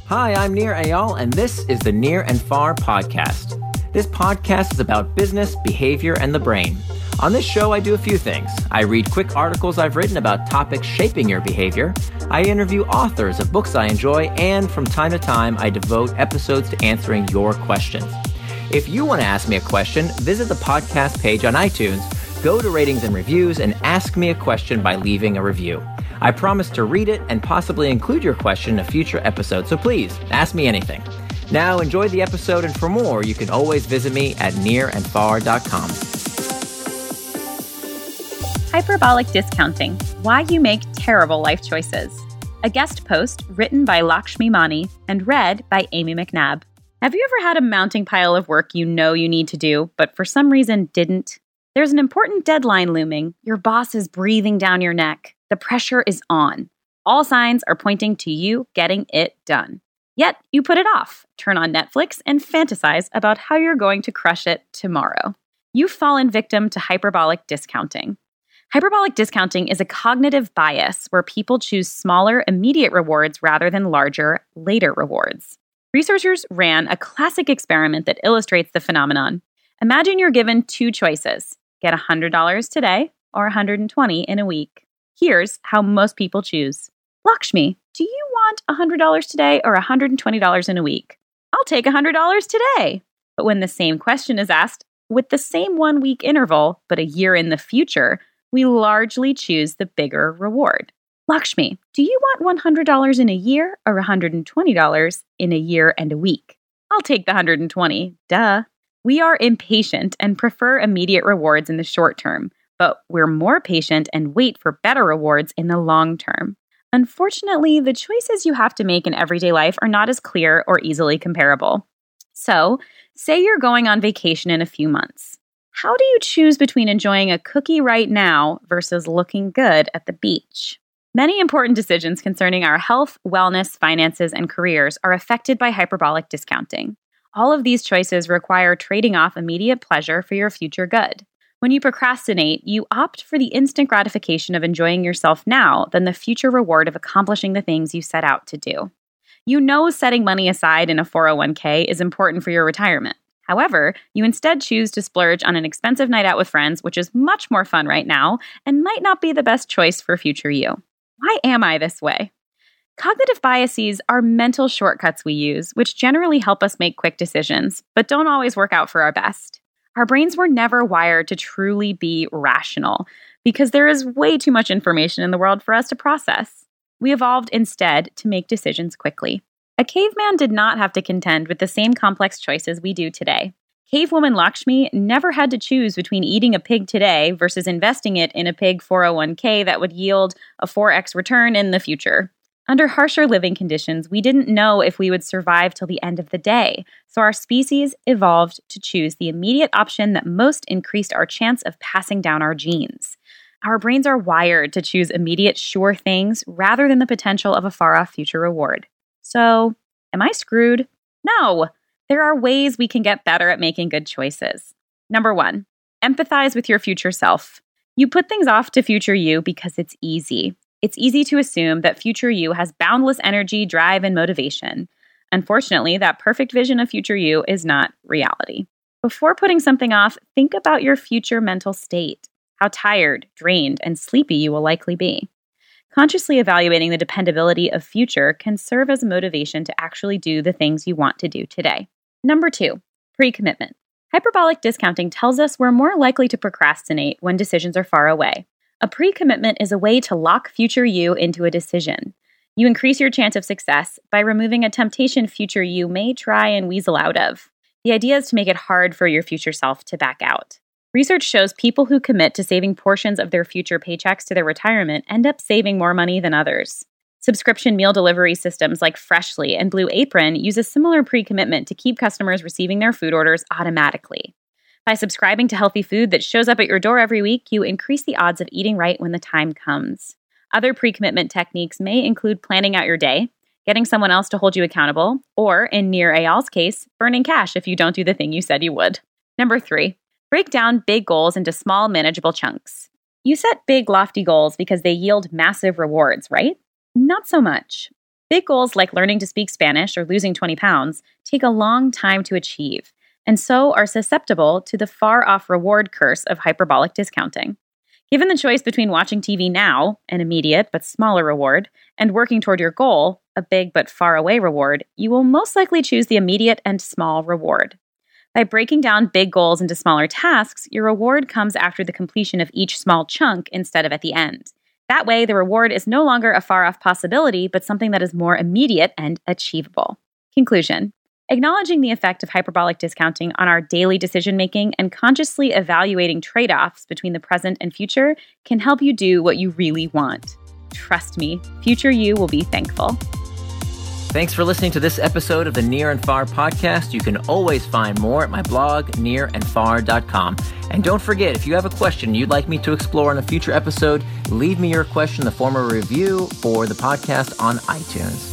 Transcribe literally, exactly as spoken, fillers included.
Hi, I'm Nir Eyal, and this is the Near and Far podcast. This podcast is about business, behavior, and the brain. On this show, I do a few things. I read quick articles I've written about topics shaping your behavior. I interview authors of books I enjoy, and from time to time, I devote episodes to answering your questions. If you want to ask me a question, visit the podcast page on iTunes, go to ratings and reviews, and ask me a question by leaving a review. I promise to read it and possibly include your question in a future episode, so please, ask me anything. Now, enjoy the episode, and for more, you can always visit me at near and far dot com. Hyperbolic Discounting, Why You Make Terrible Life Choices. A guest post written by Lakshmi Mani and read by Amy McNabb. Have you ever had a mounting pile of work you know you need to do, but for some reason didn't? There's an important deadline looming. Your boss is breathing down your neck. The pressure is on. All signs are pointing to you getting it done. Yet you put it off, turn on Netflix, and fantasize about how you're going to crush it tomorrow. You've fallen victim to hyperbolic discounting. Hyperbolic discounting is a cognitive bias where people choose smaller, immediate rewards rather than larger, later rewards. Researchers ran a classic experiment that illustrates the phenomenon. Imagine you're given two choices: get one hundred dollars today or one hundred twenty dollars in a week. Here's how most people choose. Lakshmi, do you want one hundred dollars today or one hundred twenty dollars in a week? I'll take one hundred dollars today. But when the same question is asked with the same one-week interval, but a year in the future, we largely choose the bigger reward. Lakshmi, do you want one hundred dollars in a year or one hundred twenty dollars in a year and a week? I'll take the one hundred twenty. Duh. We are impatient and prefer immediate rewards in the short term, but we're more patient and wait for better rewards in the long term. Unfortunately, the choices you have to make in everyday life are not as clear or easily comparable. So, say you're going on vacation in a few months. How do you choose between enjoying a cookie right now versus looking good at the beach? Many important decisions concerning our health, wellness, finances, and careers are affected by hyperbolic discounting. All of these choices require trading off immediate pleasure for your future good. When you procrastinate, you opt for the instant gratification of enjoying yourself now than the future reward of accomplishing the things you set out to do. You know setting money aside in a four oh one k is important for your retirement. However, you instead choose to splurge on an expensive night out with friends, which is much more fun right now and might not be the best choice for future you. Why am I this way? Cognitive biases are mental shortcuts we use, which generally help us make quick decisions, but don't always work out for our best. Our brains were never wired to truly be rational because there is way too much information in the world for us to process. We evolved instead to make decisions quickly. A caveman did not have to contend with the same complex choices we do today. Cavewoman Lakshmi never had to choose between eating a pig today versus investing it in a pig four oh one k that would yield a four x return in the future. Under harsher living conditions, we didn't know if we would survive till the end of the day, so our species evolved to choose the immediate option that most increased our chance of passing down our genes. Our brains are wired to choose immediate sure things rather than the potential of a far-off future reward. So, am I screwed? No! There are ways we can get better at making good choices. Number one, empathize with your future self. You put things off to future you because it's easy. It's easy to assume that future you has boundless energy, drive, and motivation. Unfortunately, that perfect vision of future you is not reality. Before putting something off, think about your future mental state, how tired, drained, and sleepy you will likely be. Consciously evaluating the dependability of future can serve as a motivation to actually do the things you want to do today. Number two, pre-commitment. Hyperbolic discounting tells us we're more likely to procrastinate when decisions are far away. A pre-commitment is a way to lock future you into a decision. You increase your chance of success by removing a temptation future you may try and weasel out of. The idea is to make it hard for your future self to back out. Research shows people who commit to saving portions of their future paychecks to their retirement end up saving more money than others. Subscription meal delivery systems like Freshly and Blue Apron use a similar pre-commitment to keep customers receiving their food orders automatically. By subscribing to healthy food that shows up at your door every week, you increase the odds of eating right when the time comes. Other pre-commitment techniques may include planning out your day, getting someone else to hold you accountable, or, in Nir Eyal's case, burning cash if you don't do the thing you said you would. Number three, break down big goals into small, manageable chunks. You set big, lofty goals because they yield massive rewards, right? Not so much. Big goals like learning to speak Spanish or losing twenty pounds take a long time to achieve, and so are susceptible to the far-off reward curse of hyperbolic discounting. Given the choice between watching T V now, an immediate but smaller reward, and working toward your goal, a big but far-away reward, you will most likely choose the immediate and small reward. By breaking down big goals into smaller tasks, your reward comes after the completion of each small chunk instead of at the end. That way, the reward is no longer a far-off possibility, but something that is more immediate and achievable. Conclusion. Acknowledging the effect of hyperbolic discounting on our daily decision-making and consciously evaluating trade-offs between the present and future can help you do what you really want. Trust me, future you will be thankful. Thanks for listening to this episode of the Near and Far podcast. You can always find more at my blog, near and far dot com. And don't forget, if you have a question you'd like me to explore in a future episode, leave me your question in the form of a review for the podcast on iTunes.